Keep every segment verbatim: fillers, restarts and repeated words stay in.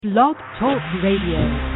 Blog Talk Radio.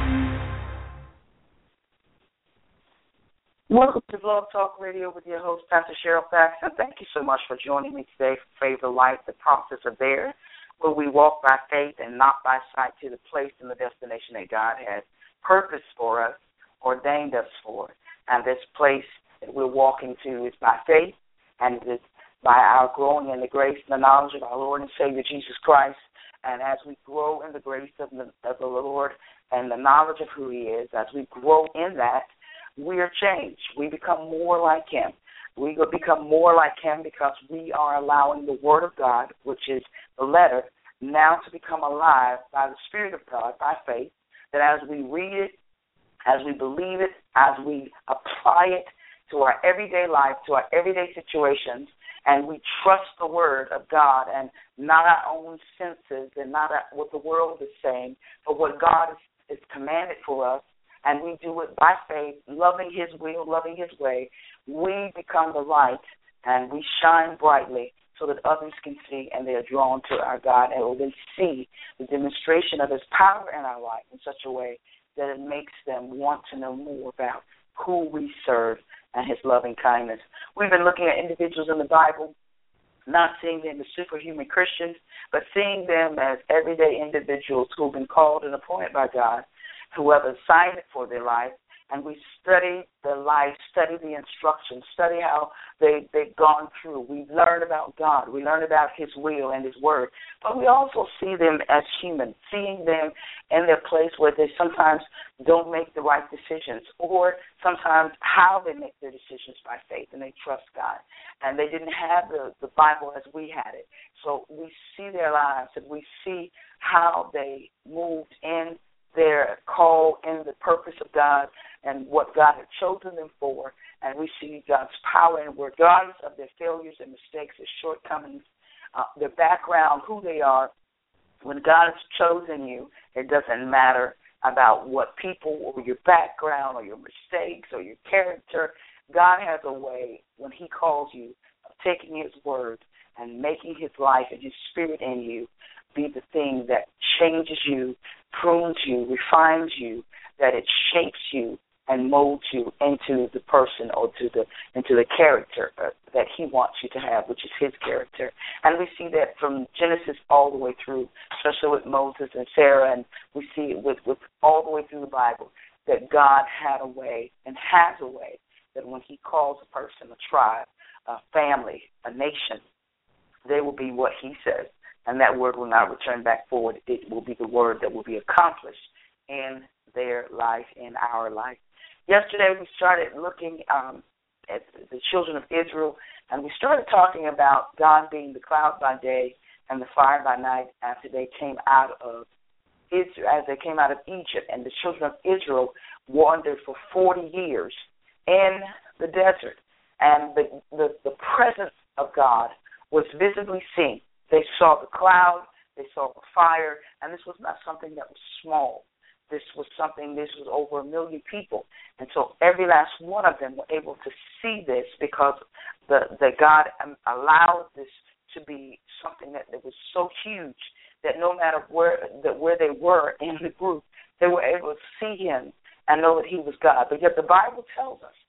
Welcome to Blog Talk Radio with your host, Pastor Cheryl Faxon. Thank you so much for joining me today for Favor Life, the process of there, where we walk by faith and not by sight to the place and the destination that God has purposed for us, ordained us for. And this place that we're walking to is by faith, and it is by our growing in the grace and the knowledge of our Lord and Savior, Jesus Christ. And as we grow in the grace of the, of the Lord and the knowledge of who He is, as we grow in that, we are changed. We become more like Him. We will become more like Him because we are allowing the Word of God, which is the letter, now to become alive by the Spirit of God, by faith, that as we read it, as we believe it, as we apply it to our everyday life, to our everyday situations, and we trust the Word of God and not our own senses and not what the world is saying, but what God has commanded for us, and we do it by faith, loving His will, loving His way, we become the light and we shine brightly so that others can see and they are drawn to our God and they see the demonstration of His power in our life in such a way that it makes them want to know more about who we serve and His loving kindness. We've been looking at individuals in the Bible, not seeing them as superhuman Christians, but seeing them as everyday individuals who have been called and appointed by God, who have assigned for their life, and we study their life, study the instructions, study how they, they've gone through. We learn about God. We learn about His will and His word. But we also see them as human, seeing them in their place where they sometimes don't make the right decisions, or sometimes how they make their decisions by faith and they trust God. And they didn't have the, the Bible as we had it. So we see their lives and we see how they moved in their call in the purpose of God and what God had chosen them for, and we see God's power and regardless of their failures and mistakes, their shortcomings, uh, their background, who they are. When God has chosen you, it doesn't matter about what people or your background or your mistakes or your character. God has a way when He calls you of taking His word and making His life and His spirit in you be the thing that changes you, prunes you, refines you, that it shapes you and molds you into the person or to the into the character uh, that He wants you to have, which is His character. And we see that from Genesis all the way through, especially with Moses and Sarah, and we see it with, with all the way through the Bible, that God had a way and has a way that when He calls a person, a tribe, a family, a nation, they will be what He says. And that word will not return back forward. It will be the word that will be accomplished in their life, in our life. Yesterday we started looking um, at the children of Israel, and we started talking about God being the cloud by day and the fire by night after they came out of Israel, as they came out of Egypt. And the children of Israel wandered for forty years in the desert, and the, the, the presence of God was visibly seen. They saw the cloud, they saw the fire, and this was not something that was small. This was something, this was over a million people. And so every last one of them were able to see this because the, the God allowed this to be something that, that was so huge that no matter where that where they were in the group, they were able to see Him and know that He was God. But yet the Bible tells us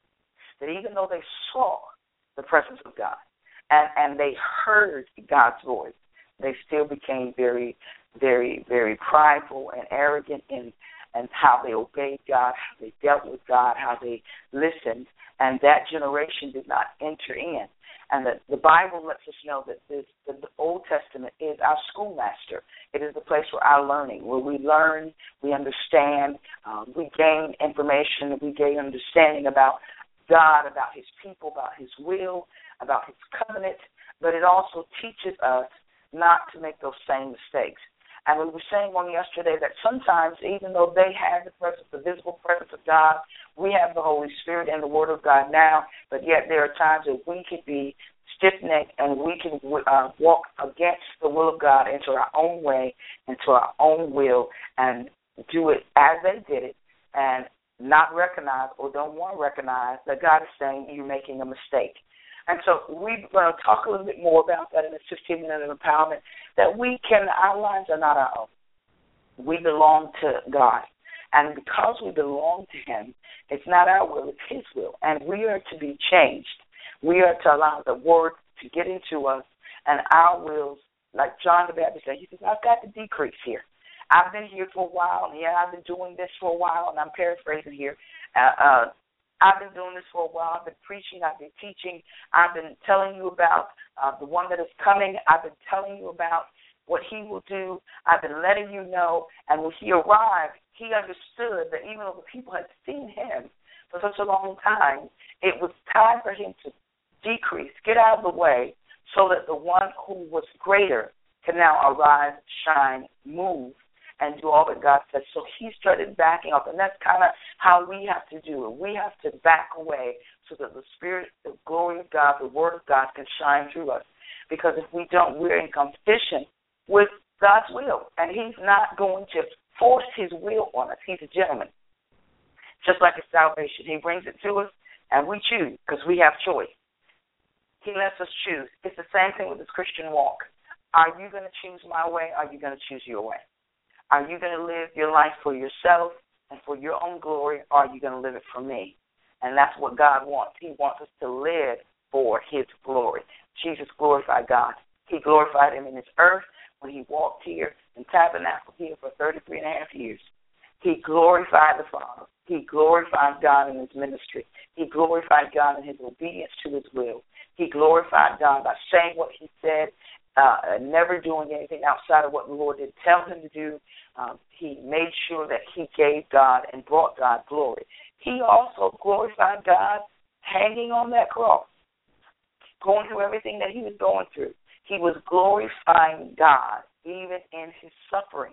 that even though they saw the presence of God, And, and they heard God's voice, they still became very, very, very prideful and arrogant in, in how they obeyed God, how they dealt with God, how they listened, and that generation did not enter in. And the, the Bible lets us know that this, the, the Old Testament is our schoolmaster. It is the place for our learning, where we learn, we understand, um, we gain information, we gain understanding about God, about His people, about His will, about His covenant, but it also teaches us not to make those same mistakes. And we were saying on yesterday that sometimes, even though they have the presence, the visible presence of God, we have the Holy Spirit and the Word of God now, but yet there are times that we can be stiff-necked and we can uh, walk against the will of God into our own way, into our own will, and do it as they did it, and not recognize or don't want to recognize that God is saying you're making a mistake. And so we're going to talk a little bit more about that in this fifteen minute of empowerment, that we can, our lives are not our own. We belong to God. And because we belong to him, it's not our will, it's his will. And we are to be changed. We are to allow the word to get into us, and our wills, like John the Baptist said, he says, I've got to decrease here. I've been here for a while, and yeah, I've been doing this for a while, and I'm paraphrasing here. Uh, uh, I've been doing this for a while. I've been preaching. I've been teaching. I've been telling you about uh, the one that is coming. I've been telling you about what he will do. I've been letting you know. And when he arrived, he understood that even though the people had seen him for such a long time, it was time for him to decrease, get out of the way, so that the one who was greater can now arise, shine, move, and do all that God says. So he started backing up, and that's kind of how we have to do it. We have to back away so that the Spirit, the glory of God, the Word of God can shine through us. Because if we don't, we're in competition with God's will, and he's not going to force his will on us. He's a gentleman. Just like his salvation, he brings it to us, and we choose because we have choice. He lets us choose. It's the same thing with this Christian walk. Are you going to choose my way? Or are you going to choose your way? Are you going to live your life for yourself and for your own glory, or are you going to live it for me? And that's what God wants. He wants us to live for his glory. Jesus glorified God. He glorified him in this earth when he walked here and tabernacled here for thirty-three and a half years. He glorified the Father. He glorified God in his ministry. He glorified God in his obedience to his will. He glorified God by saying what he said, uh, never doing anything outside of what the Lord did tell him to do. Um, he made sure that he gave God and brought God glory. He also glorified God hanging on that cross, going through everything that he was going through. He was glorifying God even in his suffering.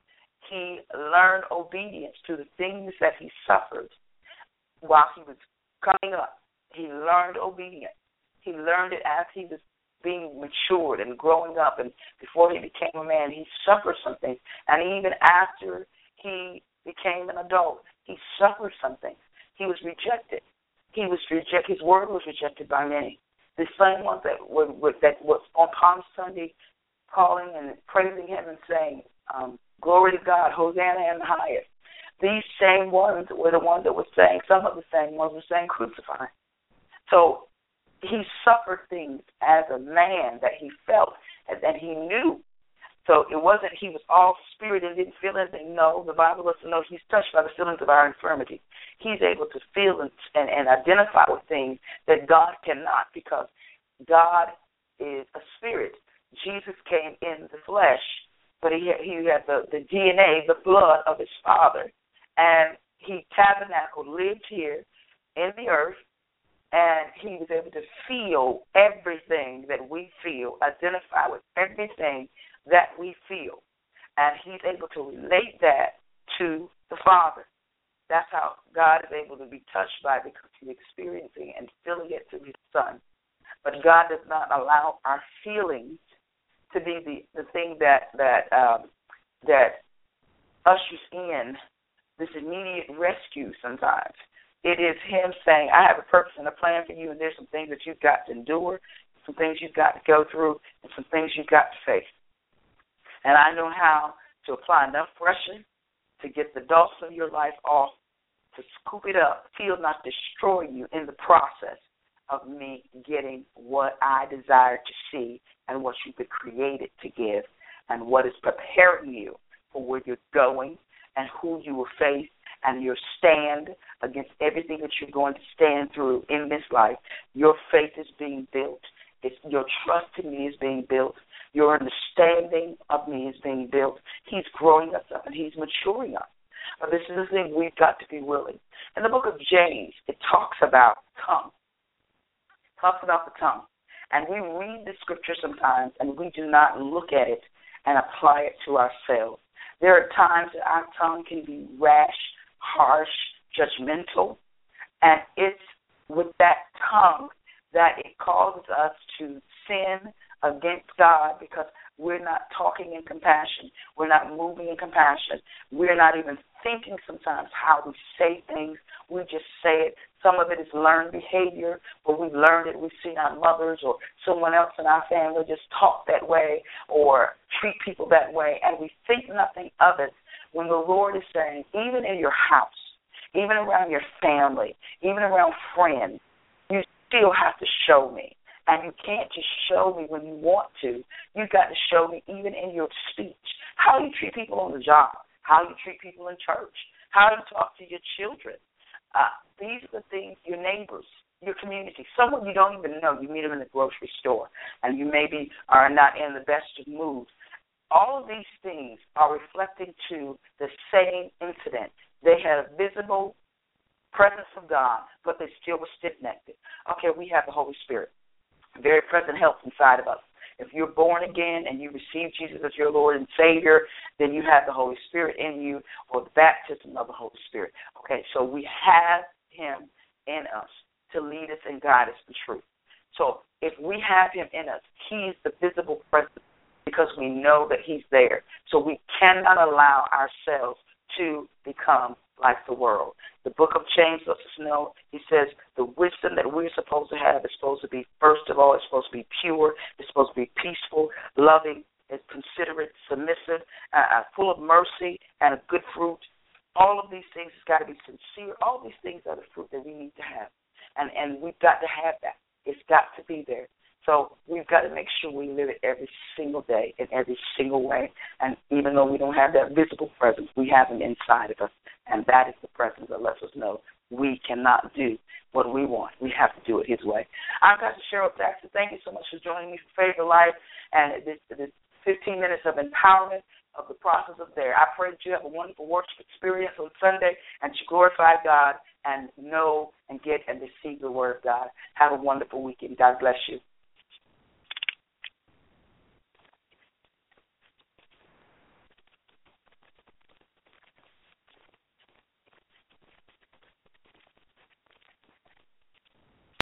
He learned obedience to the things that he suffered while he was coming up. He learned obedience. He learned it as he was being matured and growing up, and before he became a man, he suffered some things. And even after he became an adult, he suffered some things. He was rejected. He was rejected. His word was rejected by many. The same ones that were, were that was on Palm Sunday, calling and praising him and saying, um, "Glory to God, Hosanna in the highest." These same ones were the ones that were saying. Some of the same ones were saying, "Crucify." So he suffered things as a man that he felt and that he knew. So it wasn't he was all spirit and didn't feel anything. No, the Bible lets us know he's touched by the feelings of our infirmity. He's able to feel and, and, and identify with things that God cannot, because God is a spirit. Jesus came in the flesh, but he had, he had the, the D N A, the blood of his Father, and he tabernacled, lived here in the earth, and he was able to feel everything that we feel, identify with everything that we feel. And he's able to relate that to the Father. That's how God is able to be touched by it, because he's experiencing and feeling it to his Son. But God does not allow our feelings to be the, the thing that that um, that ushers in this immediate rescue sometimes. It is him saying, I have a purpose and a plan for you, and there's some things that you've got to endure, some things you've got to go through, and some things you've got to face. And I know how to apply enough pressure to get the dust of your life off, to scoop it up, feel not destroy you in the process of me getting what I desire to see and what you've been created to give, and what is preparing you for where you're going and who you will face, and your stand against everything that you're going to stand through in this life. Your faith is being built. It's, your trust in me is being built. Your understanding of me is being built. He's growing us up and he's maturing us. But this is the thing, we've got to be willing. In the book of James, it talks about tongue. It talks about the tongue. And we read the scripture sometimes and we do not look at it and apply it to ourselves. There are times that our tongue can be rash, harsh, judgmental, and it's with that tongue that it causes us to sin against God, because we're not talking in compassion. We're not moving in compassion. We're not even thinking sometimes how we say things. We just say it. Some of it is learned behavior, where we've learned it. We've seen our mothers or someone else in our family just talk that way or treat people that way, and we think nothing of it. when the Lord is saying, even in your house, even around your family, even around friends, you still have to show me. And you can't just show me when you want to. You've got to show me even in your speech. How you treat people on the job, how you treat people in church, how you talk to your children. Uh, these are the things, your neighbors, your community, someone you don't even know. You meet them in the grocery store, and you maybe are not in the best of moods. All of these things are reflecting to the same incident. They had a visible presence of God, but they still were stiff-necked. Okay, we have the Holy Spirit, very present help inside of us. If you're born again and you receive Jesus as your Lord and Savior, then you have the Holy Spirit in you, or the baptism of the Holy Spirit. Okay, so we have him in us to lead us and guide us in truth. So if we have him in us, he is the visible presence because we know that he's there. So we cannot allow ourselves to become like the world. The book of James lets us know, he says, the wisdom that we're supposed to have is supposed to be, first of all, it's supposed to be pure, it's supposed to be peaceful, loving, it's considerate, submissive, uh, full of mercy, and a good fruit. All of these things has got to be sincere. All these things are the fruit that we need to have. And, and we've got to have that. It's got to be there. So we've got to make sure we live it every single day in every single way. And even though we don't have that visible presence, we have him inside of us. And that is the presence that lets us know we cannot do what we want. We have to do it his way. I'm Pastor Cheryl Jackson. Thank you so much for joining me for Favor Life and this, this fifteen minutes of empowerment of the process of there. I pray that you have a wonderful worship experience on Sunday and you glorify God and know and get and receive the word of God. Have a wonderful weekend. God bless you.